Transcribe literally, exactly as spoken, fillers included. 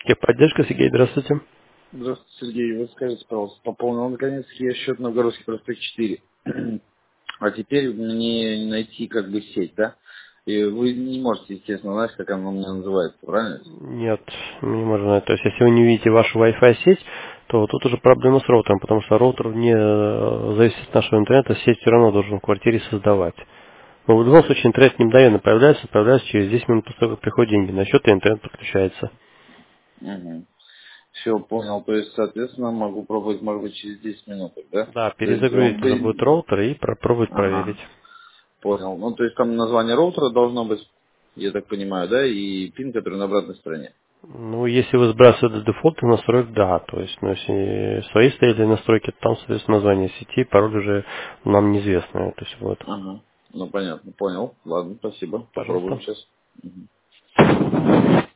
Техподдержка, Сергей, здравствуйте. Здравствуйте, Сергей. Вы скажите, пожалуйста, пополнил наконец-таки я счет на Новгородский проспект четыре. А теперь мне найти как бы сеть, да? И вы не можете, естественно, знать, как она у меня называется, правильно? Нет, не можно. То есть, если вы не видите вашу Wi-Fi сеть, то тут уже проблема с роутером, потому что роутер не э, зависит от нашего интернета, сеть все равно должен в квартире создавать. Но в любом случае интернет не мгновенно появляется, появляется через десять минут после того, как приходят деньги на счет, и интернет подключается. Угу. Все, понял. То есть, соответственно, могу пробовать, может быть, через десять минут, да? Да, То есть он перезагрузить нужно будет бы... роутер и попробовать проверить. Ага, понял. Ну, то есть там название роутера должно быть, я так понимаю, да, и пин, который на обратной стороне. Ну, если вы сбрасываете дефолтных настроек, да. То есть, ну, если свои стояли настройки, то там, соответственно, название сети, пароль уже нам неизвестно. То есть, вот. Ага. Ну, понятно, понял. Ладно, спасибо. Попробуем Пожалуйста. сейчас.